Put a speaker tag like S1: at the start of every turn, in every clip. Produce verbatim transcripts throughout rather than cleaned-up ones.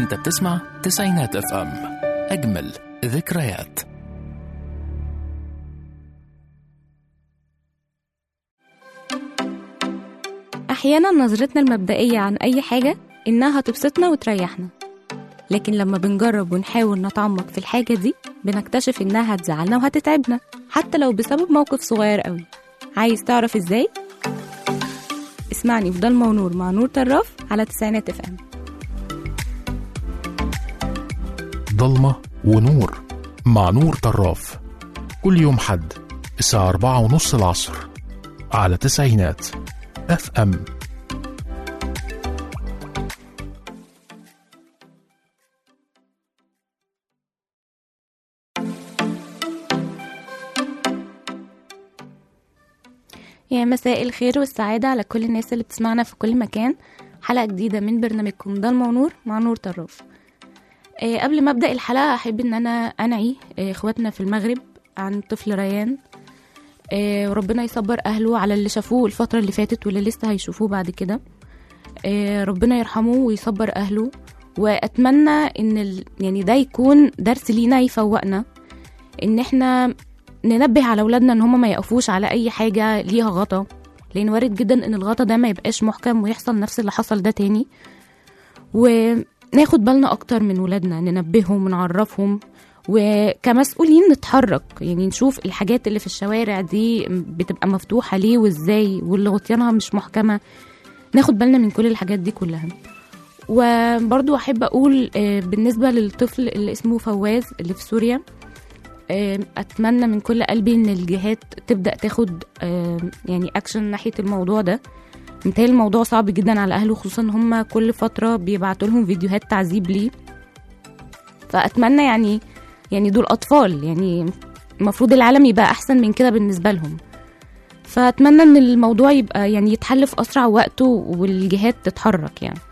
S1: انت بتسمع تسعينات اف ام، اجمل ذكريات.
S2: أحيانا نظرتنا المبدئية عن أي حاجة إنها تبسطنا وتريحنا، لكن لما بنجرب ونحاول نتعمق في الحاجة دي بنكتشف إنها هتزعلنا وهتتعبنا حتى لو بسبب موقف صغير قوي. عايز تعرف إزاي؟ اسمعني في ضلمة ونور مع نور طراف على تسعينات اف ام.
S1: ضلمة ونور مع نور طراف كل يوم حد الساعة أربعة ونص العصر على تسعينات اف ام.
S2: يا مساء الخير والسعادة على كل الناس اللي بتسمعنا في كل مكان. حلقة جديدة من برنامجكم ضلمة ونور مع نور طراف. آه قبل ما أبدأ الحلقة أحب إن أنا أنعي آه إخواتنا في المغرب عن طفل ريان، آه وربنا يصبر أهله على اللي شافوه الفترة اللي فاتت واللي لسه هيشوفوه بعد كده. آه ربنا يرحمه ويصبر أهله، وأتمنى إن ال... يعني ده يكون درس لينا يفوقنا إن إحنا ننبه على أولادنا إن هم ما يقفوش على أي حاجة ليها غطا، لأن وارد جدا إن الغطا ده ما يبقاش محكم ويحصل نفس اللي حصل ده تاني. وناخد بالنا أكتر من ولادنا، ننبههم ونعرفهم، وكمسؤولين نتحرك، يعني نشوف الحاجات اللي في الشوارع دي بتبقى مفتوحة ليه وإزاي، واللي غطيانها مش محكمة، ناخد بالنا من كل الحاجات دي كلها. وبرضو أحب أقول بالنسبة للطفل اللي اسمه فواز اللي في سوريا، أتمنى من كل قلبي إن الجهات تبدأ تاخد يعني أكشن ناحية الموضوع ده. متهيألي الموضوع صعب جدا على أهله، خصوصا هم كل فترة بيبعتوا لهم فيديوهات تعذيب ليه. فأتمنى يعني يعني دول أطفال، يعني المفروض العالم يبقى أحسن من كده بالنسبة لهم. فأتمنى إن الموضوع يبقى يعني يتحل في أسرع وقت والجهات تتحرك يعني.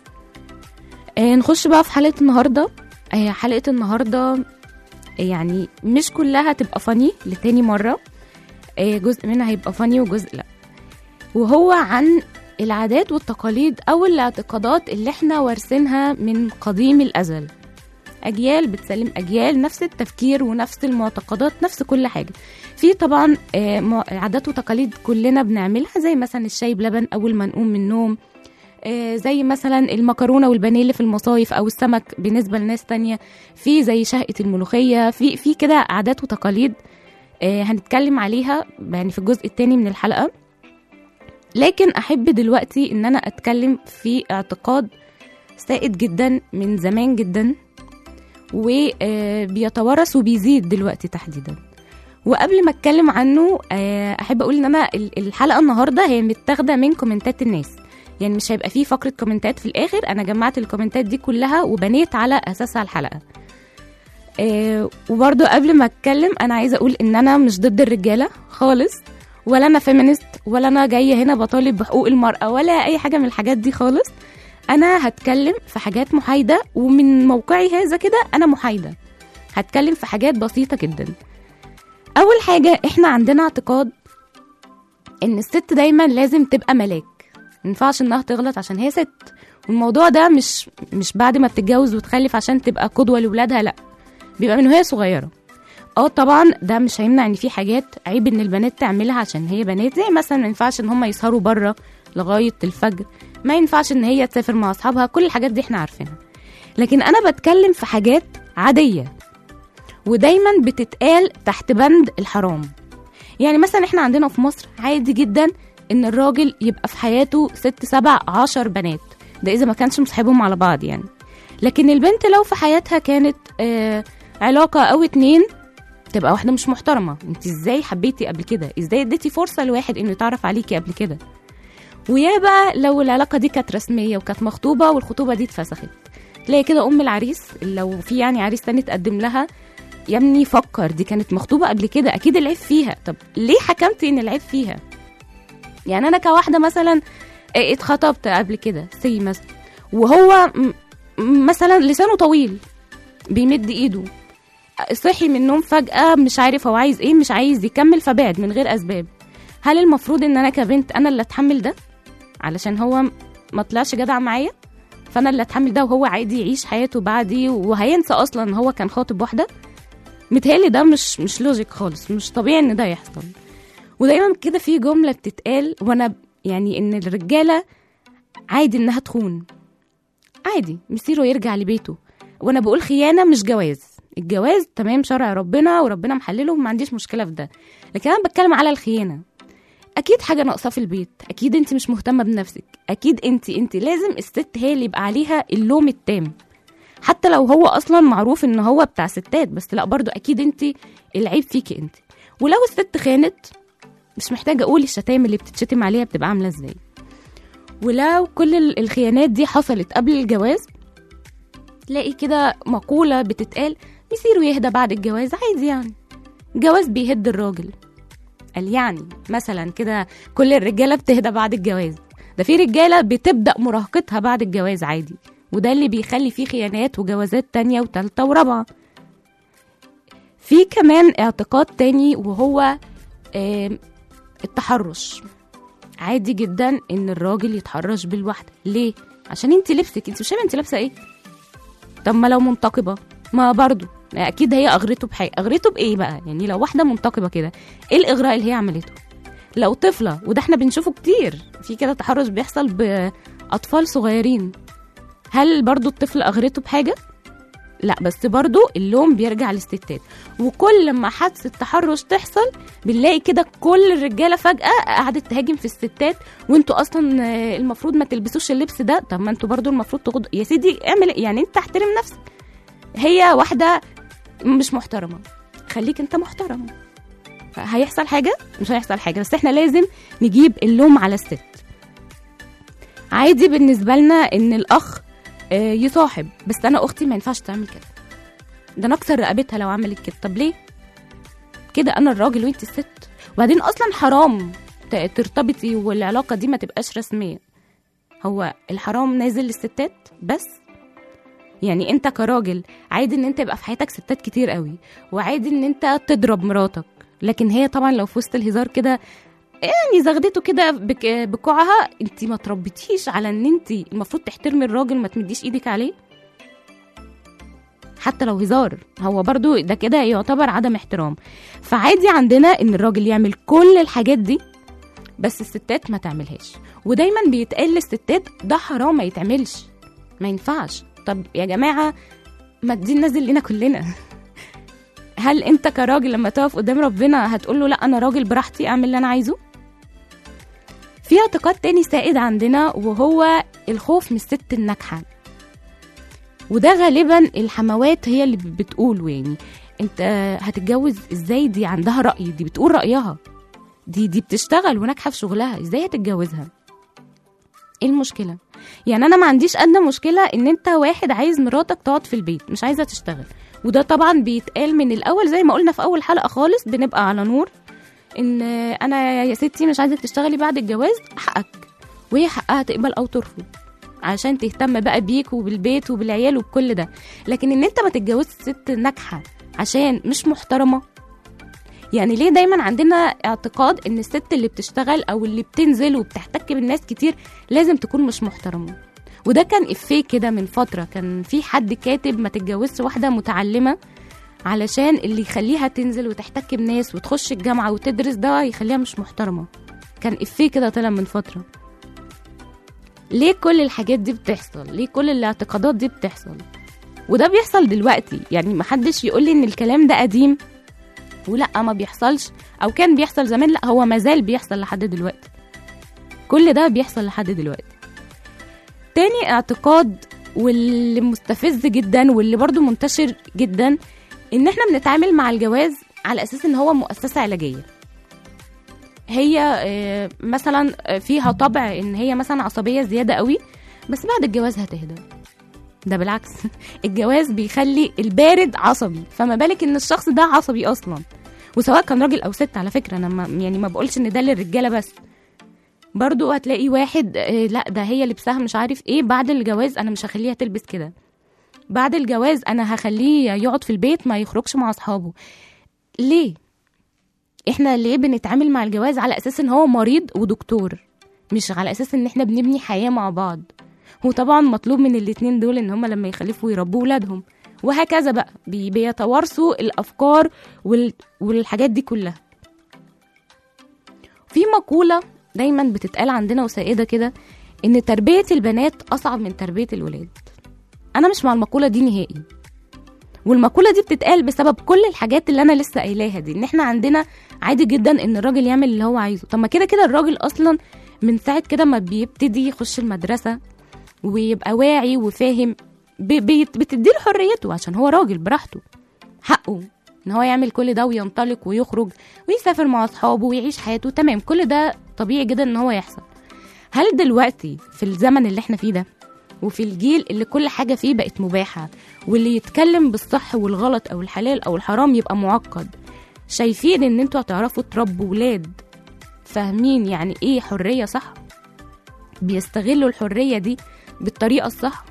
S2: نخش بقى في حلقة النهاردة. حلقة النهاردة يعني مش كلها تبقى فاني لتاني مرة، جزء منها هيبقى فاني وجزء لا، وهو عن العادات والتقاليد أو الاعتقادات اللي احنا وارثينها من قديم الأزل. أجيال بتسلم أجيال نفس التفكير ونفس المعتقدات، نفس كل حاجة. في طبعا عادات وتقاليد كلنا بنعملها، زي مثلا الشاي بلبن أول ما نقوم من النوم، زي مثلا المكرونة والبانيه اللي في المصايف أو السمك بالنسبة لناس تانية، في زي شهقة الملوخية، في في كده عادات وتقاليد هنتكلم عليها يعني في الجزء التاني من الحلقة. لكن أحب دلوقتي إن أنا أتكلم في اعتقاد سائد جدا من زمان جدا وبيتورث وبيزيد دلوقتي تحديدا. وقبل ما أتكلم عنه أحب أقول إن أنا الحلقة النهاردة هي متاخدة من كومنتات الناس، يعني مش هيبقى فيه فقرة كومنتات في الآخر، أنا جمعت الكومنتات دي كلها وبنيت على أساسها الحلقة. آه وبرضو قبل ما أتكلم أنا عايزة أقول إن أنا مش ضد الرجالة خالص، ولا أنا فيمينست، ولا أنا جاية هنا بطالب بحقوق المرأة ولا أي حاجة من الحاجات دي خالص. أنا هتكلم في حاجات محايدة، ومن موقعي هذا كده أنا محايدة، هتكلم في حاجات بسيطة جدا. أول حاجة، إحنا عندنا اعتقاد إن الست دايما لازم تبقى ملاك، منفعش انها تغلط عشان هي ست. والموضوع ده مش مش بعد ما بتتجوز وتخلف عشان تبقى قدوة لولادها، لا، بيبقى من وهي صغيرة. اه طبعا ده مش هيمنع ان في حاجات عيب ان البنات تعملها عشان هي بنات، زي مثلا ما ينفعش ان هم يسهروا بره لغاية الفجر، ما ينفعش ان هي تسافر مع اصحابها، كل الحاجات دي احنا عارفينها. لكن انا بتكلم في حاجات عادية ودايما بتتقال تحت بند الحرام. يعني مثلا احنا عندنا في مصر عادي جدا ان الراجل يبقى في حياته ست سبع عشر بنات، ده اذا ما كانش مصاحبهم على بعض يعني. لكن البنت لو في حياتها كانت آه علاقة او اتنين، تبقى واحدة مش محترمة. انت ازاي حبيتي قبل كده؟ ازاي اديتي فرصة لواحد انه يتعرف عليكي قبل كده؟ ويا بقى لو العلاقة دي كانت رسمية وكانت مخطوبة والخطوبة دي اتفسخت، تلاقي كده ام العريس لو في يعني عريس تاني تقدم لها، يا ابني فكر، دي كانت مخطوبة قبل كده، اكيد العيب فيها. طب ليه حكمتي ان العيب فيها؟ يعني انا كواحده مثلا اتخطبت قبل كده سي مثلا، وهو مثلا لسانه طويل بيمد ايده، صحي من النوم فجأة مش عارف هو عايز ايه، مش عايز يكمل فبعد من غير اسباب، هل المفروض ان انا كبنت انا اللي اتحمل ده علشان هو ما طلعش جدع معايا؟ فانا اللي اتحمل ده وهو عادي يعيش حياته بعدي وهينسى اصلا هو كان خاطب واحده. متهيألي ده مش مش لوجيك خالص، مش طبيعي ان ده يحصل. ودايما كده في جمله بتتقال وانا يعني ان الرجاله عادي انها تخون، عادي مصيره يرجع لبيته. وانا بقول خيانه مش جواز، الجواز تمام شرع ربنا وربنا محلله وما عنديش مشكله في ده، لكن انا بتكلم على الخيانه. اكيد حاجه ناقصه في البيت، اكيد انت مش مهتمه بنفسك، اكيد انت انت لازم الست هي اللي يبقى عليها اللوم التام، حتى لو هو اصلا معروف ان هو بتاع ستات، بس لا برضو اكيد انت العيب فيكي انت. ولو الست خانت مش محتاجه اقول الشتايم اللي بتتشتم عليها بتبقى عامله ازاي. ولو كل الخيانات دي حصلت قبل الجواز، تلاقي كده مقوله بتتقال مصيره يهدى بعد الجواز، عادي يعني الجواز بيهد الراجل. قال يعني مثلا كده كل الرجاله بتهدى بعد الجواز؟ ده في رجاله بتبدا مراهقتها بعد الجواز عادي، وده اللي بيخلي فيه خيانات وجوازات تانية وتالتة ورابعة. في كمان اعتقاد تاني وهو التحرش. عادي جدا ان الراجل يتحرش بالواحدة. ليه؟ عشان انت لبسك، انت مش شايفه انت لابسه ايه؟ طب ما لو منتقبه ما برضو اكيد هي اغرته بحاجه. اغرته بايه بقى؟ يعني لو واحده منتقبه كده ايه الاغراء اللي هي عملته؟ لو طفله، وده احنا بنشوفه كتير في كده تحرش بيحصل باطفال صغيرين، هل برضو الطفل اغرته بحاجه؟ لا، بس برضو اللوم بيرجع للستات. وكل ما حادثه تحرش تحصل بنلاقي كده كل الرجاله فجاه قعدت تهاجم في الستات، وانتوا اصلا المفروض ما تلبسوش اللبس ده. طب ما انتوا برضو المفروض تغضوا يا سيدي، اعمل يعني انت احترم نفسك. هي واحده مش محترمه، خليك انت محترم. هيحصل حاجه؟ مش هيحصل حاجه، بس احنا لازم نجيب اللوم على الست. عادي بالنسبه لنا ان الاخ يصاحب، بس انا اختي ما ينفعش تعمل كده، ده نكسر رقبتها لو عملت كده. طب ليه كده؟ انا الراجل وانت الست، وبعدين اصلا حرام ترتبطي والعلاقه دي ما تبقاش رسميه. هو الحرام نازل للستات بس؟ يعني انت كراجل عادي ان انت يبقى في حياتك ستات كتير قوي، وعادي ان انت تضرب مراتك، لكن هي طبعا لو في وسط الهزار كده يعني زغدته كده بكوعها، انت ما تربيتيش على ان انت المفروض تحترمي الراجل ما تمديش ايدك عليه حتى لو هزار. هو برضو ده كده يعتبر عدم احترام. فعادي عندنا ان الراجل يعمل كل الحاجات دي بس الستات ما تعملهاش. ودايما بيتقال للستات ده حرام ما يتعملش، ما ينفعش. طب يا جماعة ما دي نازل لنا كلنا. هل انت كراجل لما تقف قدام ربنا هتقول له لا انا راجل براحتي اعمل اللي انا عايزه؟ في اعتقاد تاني سائد عندنا وهو الخوف من الست الناجحة، وده غالبا الحموات هي اللي بتقوله. يعني انت هتتجوز ازاي؟ دي عندها رأي، دي بتقول رأيها، دي دي بتشتغل وناجحة في شغلها، ازاي هتتجوزها؟ ايه المشكلة؟ يعني انا ما عنديش ادنى مشكلة ان انت واحد عايز مراتك تقعد في البيت مش عايزة تشتغل، وده طبعا بيتقال من الاول زي ما قلنا في اول حلقة خالص، بنبقى على نور ان انا يا ستي مش عايزة تشتغلي بعد الجواز، حقك، وهي حقها تقبل او ترفض عشان تهتم بقى بيك وبالبيت وبالعيال وبكل ده. لكن ان انت ما تتجوزش ست ناجحة عشان مش محترمة، يعني ليه دايما عندنا اعتقاد ان الست اللي بتشتغل او اللي بتنزل وبتحتك بالناس كتير لازم تكون مش محترمة؟ وده كان افيه كده من فترة، كان في حد كاتب ما تتجوزش واحدة متعلمة علشان اللي يخليها تنزل وتحتك بناس وتخش الجامعة وتدرس ده يخليها مش محترمة. كان افيه كده طلع من فترة. ليه كل الحاجات دي بتحصل؟ ليه كل الاعتقادات دي بتحصل؟ وده بيحصل دلوقتي، يعني محدش يقولي ان الكلام ده قديم ولا ما بيحصلش او كان بيحصل زمان، لا هو مازال بيحصل لحد دلوقتي، كل ده بيحصل لحد دلوقتي. تاني اعتقاد واللي مستفز جدا واللي برضو منتشر جدا ان احنا بنتعامل مع الجواز على اساس ان هو مؤسسة علاجية، هي مثلا فيها طبع ان هي مثلا عصبية زيادة قوي بس بعد الجواز هتهدى. ده بالعكس، الجواز بيخلي البارد عصبي، فما بالك ان الشخص ده عصبي اصلا، وسواء كان راجل او ست على فكرة. انا ما يعني ما بقولش ان ده للرجالة بس، برضو هتلاقي واحد لا ده هي لبسها مش عارف ايه، بعد الجواز انا مش هخليها تلبس كده، بعد الجواز انا هخليه يقعد في البيت ما يخرجش مع اصحابه. ليه؟ احنا ليه بنتعامل مع الجواز على اساس ان هو مريض ودكتور، مش على اساس ان احنا بنبني حياة مع بعض؟ وطبعا مطلوب من الاتنين دول ان هم لما يخلفوا يربوا ولادهم، وهكذا بقى بي- بيتوارثوا الافكار وال... والحاجات دي كلها. في مقولة دايما بتتقال عندنا وسائدة كده، ان تربية البنات اصعب من تربية الولاد. انا مش مع المقولة دي نهائي، والمقولة دي بتتقال بسبب كل الحاجات اللي انا لسه قايلاها دي، ان احنا عندنا عادي جدا ان الراجل يعمل اللي هو عايزه. طب ما كده كده الراجل اصلا من ساعة كده ما بيبتدي يخش المدرسة ويبقى واعي وفاهم، ب- بيت- بتديله حريته عشان هو راجل براحته، حقه ان هو يعمل كل ده وينطلق ويخرج ويسافر مع اصحابه ويعيش حياته، تمام، كل ده طبيعي جدا ان هو يحصل. هل دلوقتي في الزمن اللي احنا فيه ده وفي الجيل اللي كل حاجة فيه بقت مباحة، واللي يتكلم بالصح والغلط او الحلال او الحرام يبقى معقد، شايفين ان انتوا هتعرفوا تربوا ولاد فاهمين يعني ايه حرية صح، بيستغلوا الحرية دي بالطريقة الصح؟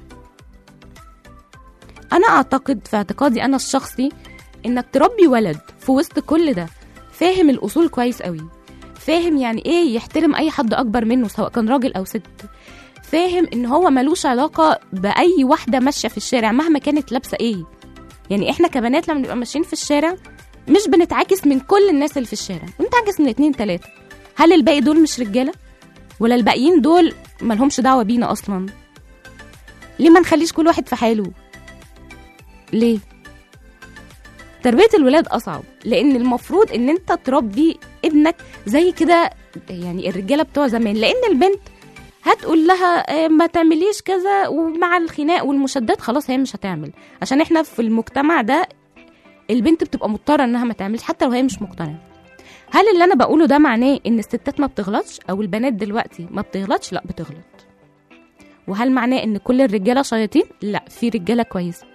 S2: انا اعتقد في اعتقادي انا الشخصي انك تربي ولد في وسط كل ده فاهم الاصول كويس قوي، فاهم يعني ايه يحترم اي حد اكبر منه سواء كان راجل او ست، فاهم ان هو ملوش علاقة باي واحدة ماشية في الشارع مهما كانت لابسة ايه. يعني احنا كبنات لما نبقى ماشيين في الشارع مش بنتعاكس من كل الناس اللي في الشارع، بنتعاكس من اتنين تلاتة. هل الباقي دول مش رجالة؟ ولا الباقيين دول ملهمش دعوة بينا اصلا؟ ليه ما نخليش كل واحد في حاله؟ ليه؟ تربية الولاد أصعب، لأن المفروض إن أنت تربي ابنك زي كده، يعني الرجالة بتوع زمان، لأن البنت هتقول لها ما تعمليش كذا، ومع الخناق والمشادات خلاص هي مش هتعمل، عشان احنا في المجتمع ده البنت بتبقى مضطرة إنها ما تعملش حتى لو هي مش مقتنعة. هل اللي أنا بقوله ده معناه إن الستات ما بتغلطش أو البنات دلوقتي ما بتغلطش؟ لا، بتغلط. وهل معناه إن كل الرجالة شياطين؟ لا، في رجالة كويسة.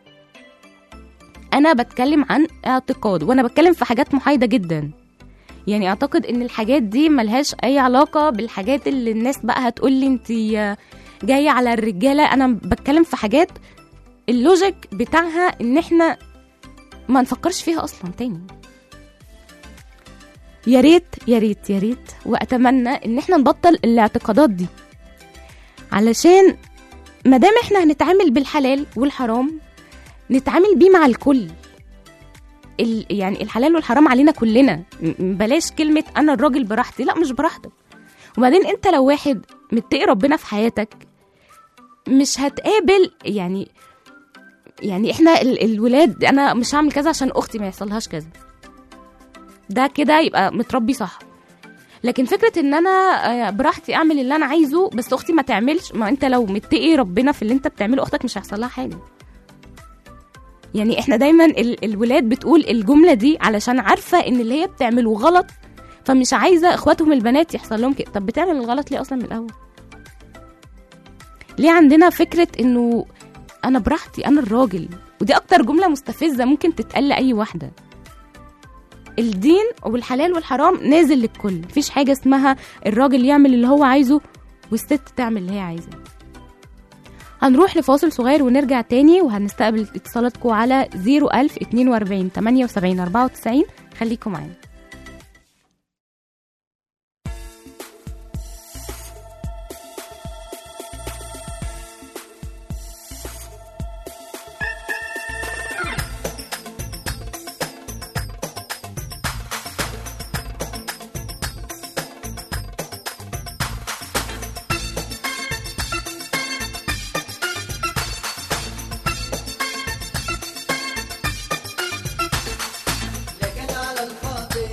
S2: انا بتكلم عن اعتقاد، وانا بتكلم في حاجات محايده جدا، يعني اعتقد ان الحاجات دي ملهاش اي علاقه بالحاجات اللي الناس بقى هتقول لي انت جايه على الرجاله. انا بتكلم في حاجات اللوجيك بتاعها ان احنا ما نفكرش فيها اصلا تاني. يا ريت يا ريت يا ريت واتمنى ان احنا نبطل الاعتقادات دي، علشان مادام احنا هنتعامل بالحلال والحرام نتعامل بيه مع الكل. ال... يعني الحلال والحرام علينا كلنا، بلاش كلمة أنا الراجل براحتي، لا مش براحتك. وبعدين أنت لو واحد متقي ربنا في حياتك مش هتقابل يعني يعني إحنا ال... الولاد أنا مش هعمل كذا عشان أختي ما يحصلهاش كذا، ده كده يبقى متربي صح. لكن فكرة إن أنا براحتي أعمل اللي أنا عايزه بس أختي ما تعملش، ما أنت لو متقي ربنا في اللي أنت بتعمله أختك مش هيحصلها حاجة. يعني احنا دايما ال- الولاد بتقول الجملة دي علشان عارفة ان اللي هي بتعمله غلط، فمش عايزة اخواتهم البنات يحصل لهم كده. طب بتعمل الغلط ليه اصلا من الاول؟ ليه عندنا فكرة انه انا براحتي انا الراجل؟ ودي اكتر جملة مستفزة ممكن تتقال لأي واحدة. الدين والحلال والحرام نازل للكل، مفيش حاجة اسمها الراجل يعمل اللي هو عايزه والست تعمل اللي هي عايزة. هنروح لفاصل صغير ونرجع تاني، وهنستقبل اتصالاتكم على زيرو ألف اتنين واربعين تمانية وسبعين أربعة وتسعين. خليكم معانا.
S3: لكن على الخاطر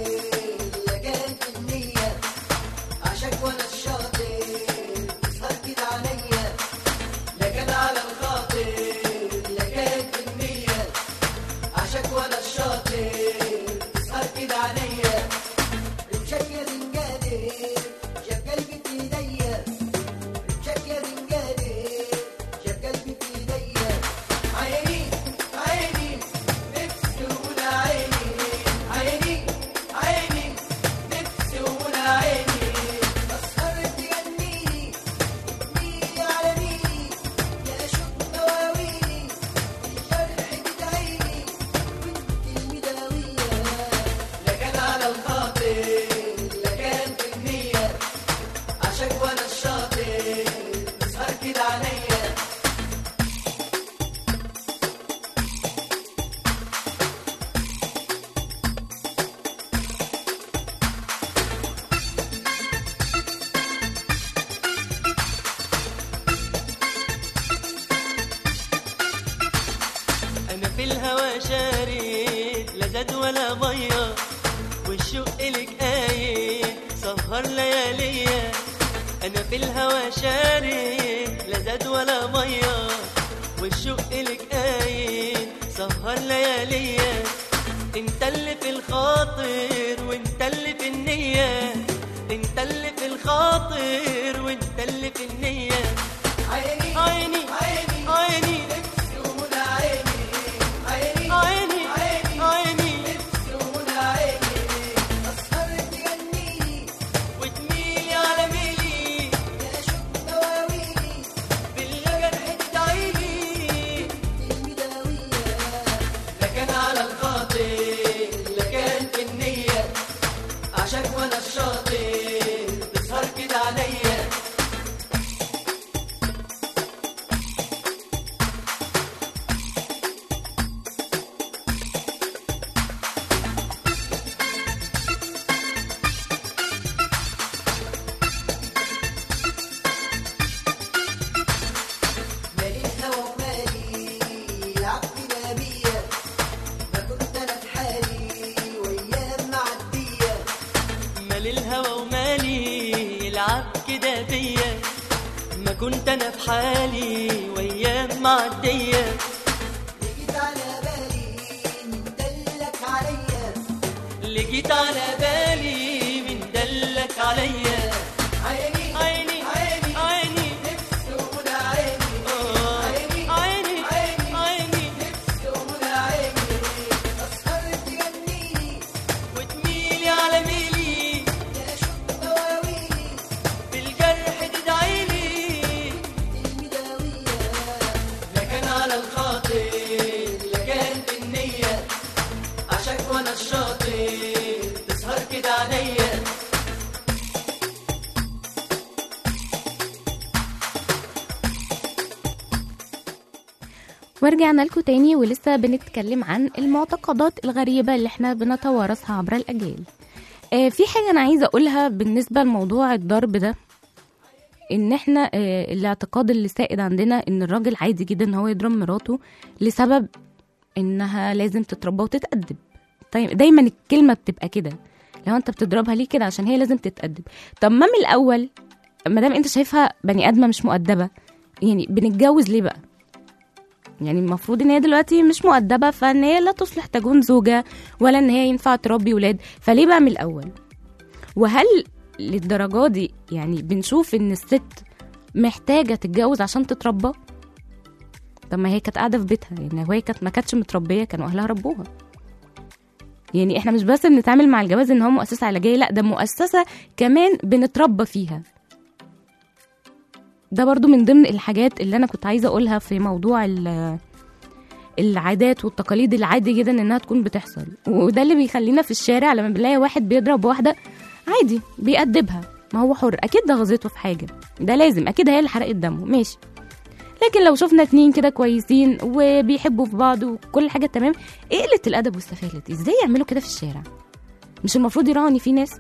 S3: الهوى شارد لا زاد ولا ميه، والشوق لك قايد سهر لياليا. انا في الهوى شارد لا زاد ولا ميه، والشوق لك قايد سهر لياليا. انت اللي في الخاطر وانت اللي في النية، انت اللي في الخاطر وانت اللي في النية. عيني عيني عيني عيني نفسي ومنى عيني، عيني عيني عيني عيني نفسي ومنى عيني. أسهر تجنيني وتميلي على ميلي، يا شوق دواويني بالجرح تدعيلي المداوية. لا كان على الخاطر لا كان في النية، عشان وانا الشاطر تسهر كده عليا. مالي الهوى ومالي العقل بيا، ما كنت انا في حالي وايام معديه. مالي الهوى ومالي العب كده بيا، ما كنت انا في حالي وايام معديه. لقيت على بالي من دلك عليا، لقيت على بالي من دلك عليا. عيني عيني عيني عيني نفسي ومنى عيني، عيني عيني عيني عيني نفسي ومنى عيني. أسهر تجنيني وتميلي على ميلي، يا شوق دواويني بالجرح تدعيلي المداوية. لا كان على الخاطر لا كان في النية، عشان وانا الشاطر تسهر كده عليا.
S2: ورجعنا لكم تاني ولسه بنتكلم عن المعتقدات الغريبة اللي احنا بنتوارثها عبر الأجيال. اه في حاجة أنا عايزة أقولها بالنسبة لموضوع الضرب ده، إن احنا اه الاعتقاد اللي سائد عندنا إن الراجل عادي جدا إن هو يضرب مراته لسبب إنها لازم تتربى وتتأدب. طيب دايما الكلمة بتبقى كده، لو انت بتضربها ليه كده عشان هي لازم تتأدب. طب ما من الأول مادام انت شايفها بني آدمة مش مؤدبة، يعني بنتجوز ليه بقى؟ يعني المفروض ان هي دلوقتي مش مؤدبة، فان هي لا تصلح تكون زوجة ولا ان هي ينفع تربي ولاد، فليه بقى من الاول؟ وهل للدرجة دي يعني بنشوف ان الست محتاجة تتجوز عشان تتربى؟ طب ما هي كانت قاعدة في بيتها، يعني هي كانت ما كانتش متربية كانوا اهلها ربوها. يعني احنا مش بس بنتعامل مع الجواز ان هو مؤسسة علاجية، لا ده مؤسسة كمان بنتربى فيها. ده برضو من ضمن الحاجات اللي انا كنت عايزة اقولها في موضوع العادات والتقاليد العادي جدا انها تكون بتحصل. وده اللي بيخلينا في الشارع لما بنلاقي واحد بيضرب واحدة عادي بيأدبها، ما هو حر، اكيد ده غزته في حاجة، ده لازم اكيد هي اللي حرقت دمه، ماشي. لكن لو شفنا اتنين كده كويسين وبيحبوا في بعض وكل حاجة تمام، ايه قلة الادب والسفالة دي؟ ازاي يعملوا كده في الشارع؟ مش المفروض يراعوا ان في ناس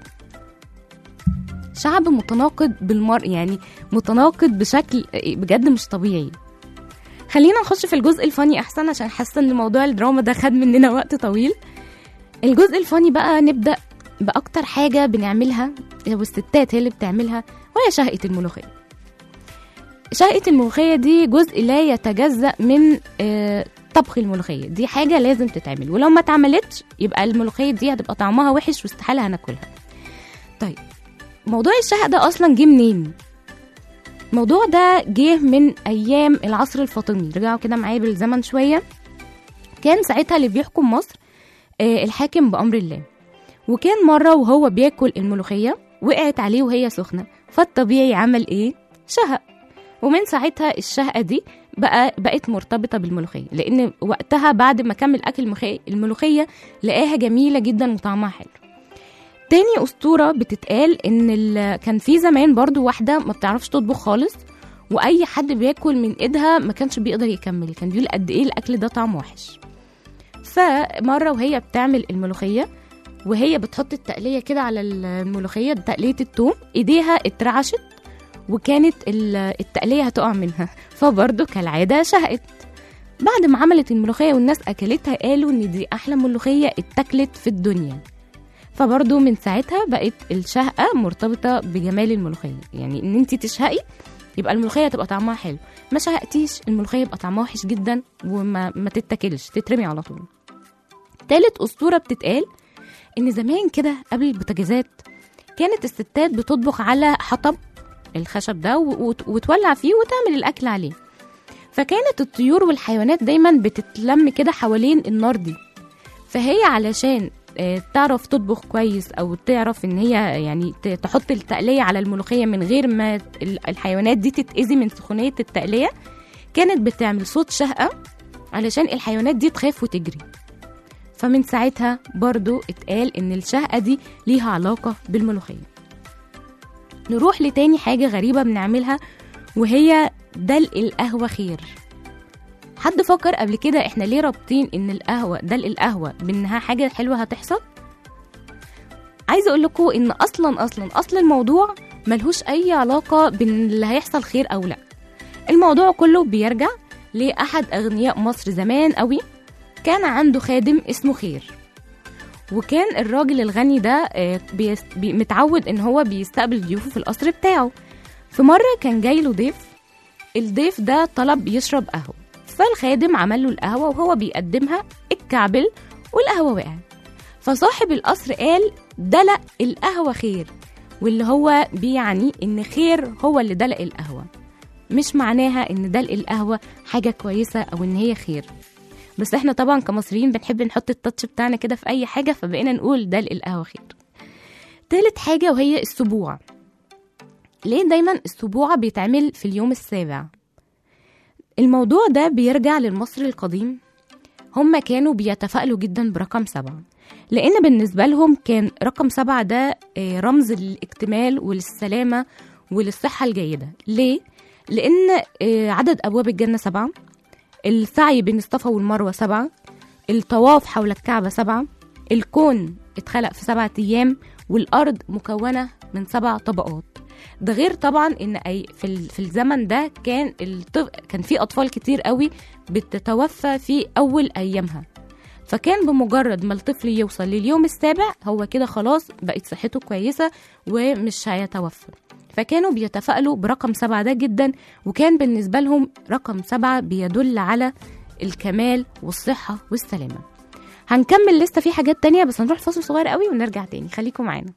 S2: شعب متناقض بالمر، يعني متناقض بشكل بجد مش طبيعي. خلينا نخش في الجزء الفاني احسن، عشان حاسه ان موضوع الدراما ده خد مننا وقت طويل. الجزء الفاني بقى نبدا باكتر حاجه بنعملها والستات هي اللي بتعملها، وهي شهقه الملوخيه. شهقه الملوخيه دي جزء لا يتجزأ من طبخ الملوخيه، دي حاجه لازم تتعمل، ولو ما اتعملتش يبقى الملوخيه دي هتبقى طعمها وحش واستحاله هناكلها. طيب موضوع الشهق ده اصلا جه منين؟ الموضوع ده جه من ايام العصر الفاطمي. رجعوا كده معايا بالزمن شويه. كان ساعتها اللي بيحكم مصر آه الحاكم بامر الله، وكان مره وهو بياكل الملوخيه وقعت عليه وهي سخنه، فالطبيعي عمل ايه؟ شهق. ومن ساعتها الشهقه دي بقى بقت مرتبطه بالملوخيه، لان وقتها بعد ما كمل اكل الملوخيه لقاها جميله جدا وطعمها حلو. تاني أسطورة بتتقال إن كان في زمان برضو واحدة ما بتعرفش تطبخ خالص، وأي حد بياكل من إيدها ما كانش بيقدر يكمل، كان بيقول قد إيه الأكل ده طعم وحش. فمرة وهي بتعمل الملوخية وهي بتحط التقلية كده على الملوخية، تقلية التوم، إيديها اترعشت وكانت التقلية هتقع منها، فبرضو كالعادة شهقت. بعد ما عملت الملوخية والناس أكلتها قالوا إن دي أحلى ملوخية اتاكلت في الدنيا. فبرضو من ساعتها بقت الشهقة مرتبطة بجمال الملوخية، يعني إن انتي تشهقي يبقى الملوخية تبقى طعمها حلو، ما شهقتيش الملوخية يبقى طعمها وحش جدا وما ما تتاكلش، تترمي على طول. تالت أسطورة بتتقال إن زمان كده قبل البوتاجازات كانت الستات بتطبخ على حطب الخشب ده وتولع فيه وتعمل الأكل عليه، فكانت الطيور والحيوانات دايما بتتلم كده حوالين النار دي. فهي علشان تعرف تطبخ كويس او تعرف ان هي يعني تحط التقلية على الملوخية من غير ما الحيوانات دي تتأذي من سخونية التقلية، كانت بتعمل صوت شهقة علشان الحيوانات دي تخاف وتجري. فمن ساعتها برضو اتقال ان الشهقة دي ليها علاقة بالملوخية. نروح لتاني حاجة غريبة بنعملها وهي دلق القهوة خير. حد فكر قبل كده احنا ليه رابطين ان القهوة دلق القهوة بانها حاجة حلوة هتحصل؟ عايزة اقول لكم ان اصلا اصلا اصل الموضوع ملهوش اي علاقة بان اللي هيحصل خير او لا. الموضوع كله بيرجع لأحد اغنياء مصر زمان قوي، كان عنده خادم اسمه خير، وكان الراجل الغني ده متعود ان هو بيستقبل ضيوفه في القصر بتاعه. في مرة كان جاي له ضيف، الضيف ده طلب يشرب قهوة، فالخادم عمل له القهوة وهو بيقدمها اتكعبل والقهوة وقعت. فصاحب القصر قال دلق القهوة خير، واللي هو بيعني ان خير هو اللي دلق القهوة، مش معناها ان دلق القهوة حاجة كويسة او ان هي خير. بس احنا طبعا كمصريين بنحب نحط التاتش بتاعنا كده في اي حاجة، فبقينا نقول دلق القهوة خير. تالت حاجة وهي السبوع. ليه دايما السبوع بيتعمل في اليوم السابع؟ الموضوع ده بيرجع للمصري القديم، هم كانوا بيتفائلوا جدا برقم سبعة، لأن بالنسبة لهم كان رقم سبعة ده رمز للاكتمال وللسلامة وللصحة الجيدة. ليه؟ لأن عدد أبواب الجنة سبعة، السعي بين الصفا والمروة سبعة، الطواف حول الكعبة سبعة، الكون اتخلق في سبعة أيام، والأرض مكونة من سبع طبقات. ده غير طبعا ان اي في في الزمن ده كان الطف... كان في اطفال كتير قوي بتتوفى في اول ايامها، فكان بمجرد ما الطفل يوصل لليوم السابع هو كده خلاص بقت صحته كويسه ومش هيتوفى. فكانوا بيتفائلوا برقم سبعة ده جدا، وكان بالنسبه لهم رقم سبعة بيدل على الكمال والصحه والسلامه. هنكمل لسه في حاجات تانية بس هنروح فاصل صغير قوي ونرجع تاني، خليكم معانا.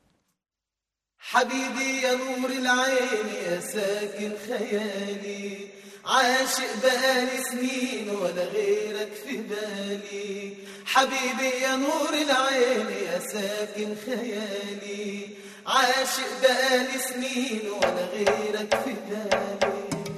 S3: حبيبي يا نور العين يا ساكن خيالي، عاشق بقالي سنين ولا غيرك في بالي. حبيبي يا نور العين يا ساكن خيالي، عاشق بقالي سنين ولا غيرك في بالي.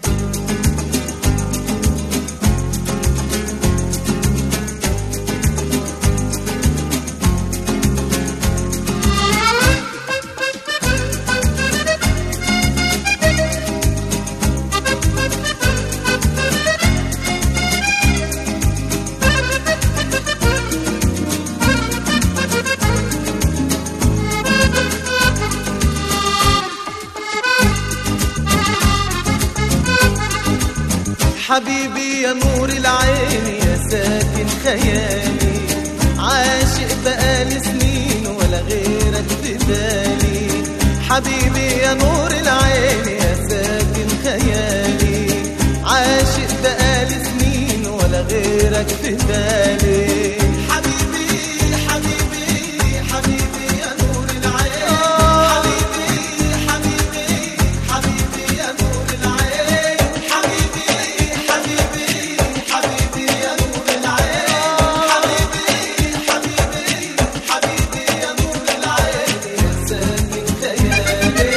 S3: حبيبي يا نور العين يا ساكن خيالي، عاشق بقالي سنين ولا غيرك في بالي. حبيبي يا نور العين يا ساكن خيالي، عاشق بقالي سنين ولا غيرك في بالي. حبيبي حبيبي حبيبي يا نور العين، حبيبي حبيبي حبيبي يا نور العين، حبيبي حبيبي حبيبي يا نور العين، حبيبي حبيبي حبيبي يا نور العين يا ساكن خيالي.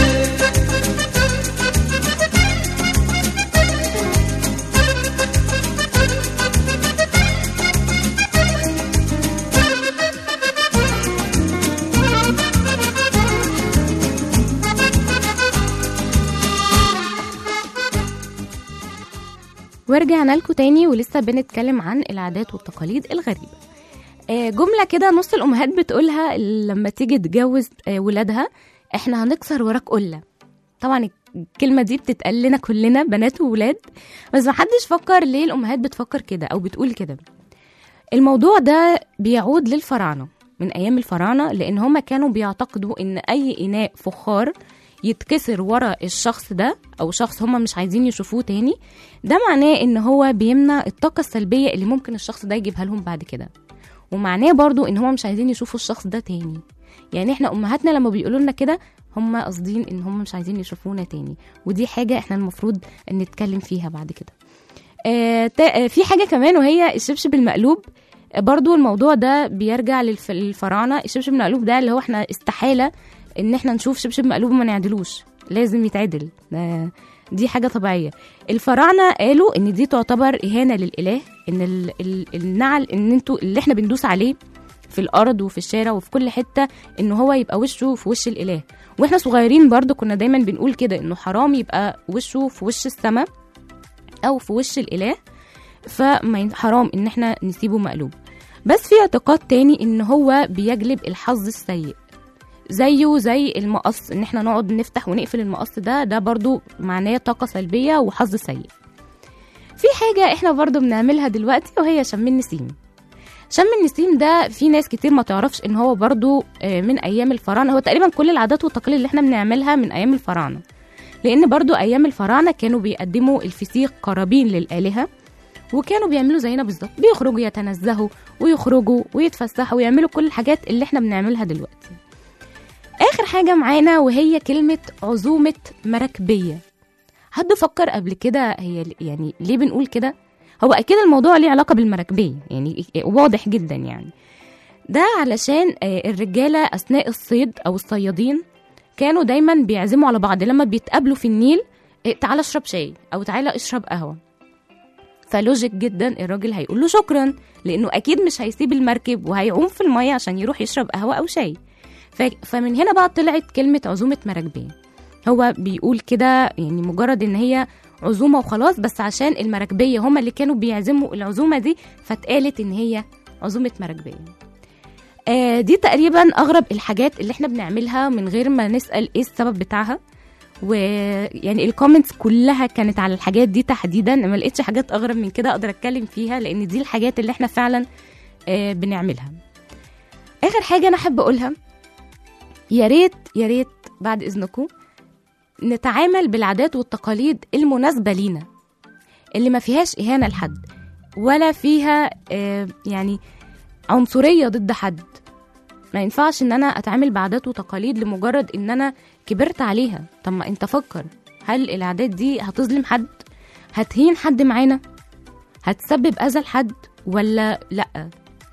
S2: ورجعنا لكم تاني ولسه بنتكلم عن العادات والتقاليد الغريبة. آه جملة كده نص الأمهات بتقولها لما تيجي تجوز آه ولادها، احنا هنكسر وراك قلة. طبعا الكلمة دي بتتقال لنا كلنا بنات وولاد، بس محدش فكر ليه الأمهات بتفكر كده أو بتقول كده. الموضوع ده بيعود للفراعنة، من أيام الفراعنة، لأن هما كانوا بيعتقدوا إن أي إناء فخار يتكسر ورا الشخص ده أو شخص هما مش عايزين يشوفوه تاني، ده معناه إن هو بيمنع الطاقة السلبية اللي ممكن الشخص ده يجيبها لهم بعد كده، ومعناه برضو إن هما مش عايزين يشوفوا الشخص ده تاني. يعني إحنا أمهاتنا لما بيقولوا لنا كده هما قاصدين إن هما مش عايزين يشوفونا تاني، ودي حاجة إحنا المفروض نتكلم فيها بعد كده. آه في حاجة كمان وهي الشبشب المقلوب. برضو الموضوع ده بيرجع للفراعنة. الشبشب المقلوب ده اللي هو احنا استحالة ان احنا نشوف شبشب مقلوب وما نعدلوش، لازم يتعدل، دي حاجة طبيعية. الفراعنة قالوا ان دي تعتبر اهانة للاله، ان ال ال النعل ان انتوا اللي احنا بندوس عليه في الارض وفي الشارع وفي كل حتة ان هو يبقى وشه في وش الاله. واحنا صغيرين برضو كنا دايما بنقول كده انه حرام يبقى وشه في وش السماء او في وش الاله، فما حرام ان احنا نسيبه مقلوب. بس في اعتقاد تاني ان هو بيجلب الحظ السيء، زيه زي المقص، ان احنا نقعد نفتح ونقفل المقص ده ده برضو معناه طاقة سلبية وحظ سيء. في حاجة احنا برضو بنعملها دلوقتي وهي شم النسيم. شم النسيم ده في ناس كتير ما تعرفش ان هو برضو من ايام الفراعنة. هو تقريبا كل العادات والتقاليد اللي احنا بنعملها من ايام الفراعنة، لان برضو ايام الفراعنة كانوا بيقدموا الفسيخ قرابين للآلهة، وكانوا بيعملوا زينا بالظبط، بيخرجوا يتنزهوا ويخرجوا ويتفسحوا ويعملوا كل الحاجات اللي احنا بنعملها دلوقتي. اخر حاجة معانا وهي كلمة عزومة مراكبية. حد فكر قبل كده هي يعني ليه بنقول كده؟ هو اكيد الموضوع ليه علاقة بالمراكبية، يعني واضح جدا. يعني ده علشان الرجالة اثناء الصيد او الصيادين كانوا دايما بيعزموا على بعض لما بيتقابلوا في النيل، تعالى اشرب شاي او تعالى اشرب قهوة. فلوجيك جدا الراجل هيقول له شكرا، لانه اكيد مش هيسيب المركب وهيعوم في المية عشان يروح يشرب قهوة او شاي. فمن هنا بقى طلعت كلمة عزومة مراكبية. هو بيقول كده يعني مجرد ان هي عزومة وخلاص، بس عشان المراكبية هما اللي كانوا بيعزموا العزومة دي فاتقالت ان هي عزومة مراكبية. آه دي تقريبا اغرب الحاجات اللي احنا بنعملها من غير ما نسأل ايه السبب بتاعها، ويعني الكومنتس كلها كانت على الحاجات دي تحديدا، ما لقيتش حاجات اغرب من كده اقدر اتكلم فيها، لان دي الحاجات اللي احنا فعلا آه بنعملها. اخر حاجة انا احب اقولها، يا ريت يا ريت بعد اذنكم نتعامل بالعادات والتقاليد المناسبة لينا، اللي ما فيهاش اهانة لحد ولا فيها آه يعني عنصرية ضد حد. ما ينفعش ان انا اتعامل بعادات وتقاليد لمجرد ان انا كبرت عليها. طب ما انت فكر، هل العادات دي هتظلم حد؟ هتهين حد معانا؟ هتسبب اذى لحد ولا لا؟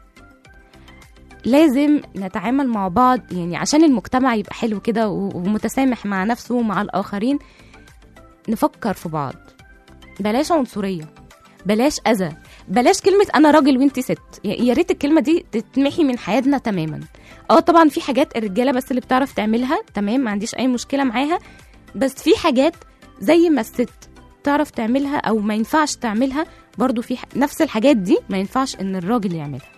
S2: لازم نتعامل مع بعض يعني عشان المجتمع يبقى حلو كده ومتسامح مع نفسه ومع الاخرين. نفكر في بعض، بلاش عنصرية، بلاش اذى، بلاش كلمة انا راجل وانتي ست. يا ريت الكلمة دي تتمحي من حياتنا تماما. اه طبعا في حاجات الرجالة بس اللي بتعرف تعملها، تمام، ما عنديش اي مشكلة معاها، بس في حاجات زي ما الست تعرف تعملها او ما ينفعش تعملها، برضو في نفس الحاجات دي ما ينفعش ان الراجل يعملها.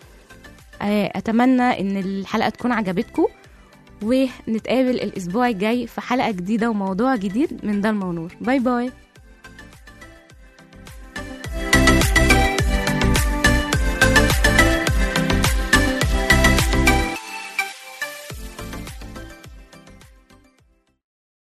S2: اتمنى ان الحلقة تكون عجبتكم، ونتقابل الاسبوع الجاي في حلقة جديدة وموضوع جديد من ضلمة ونور. باي باي.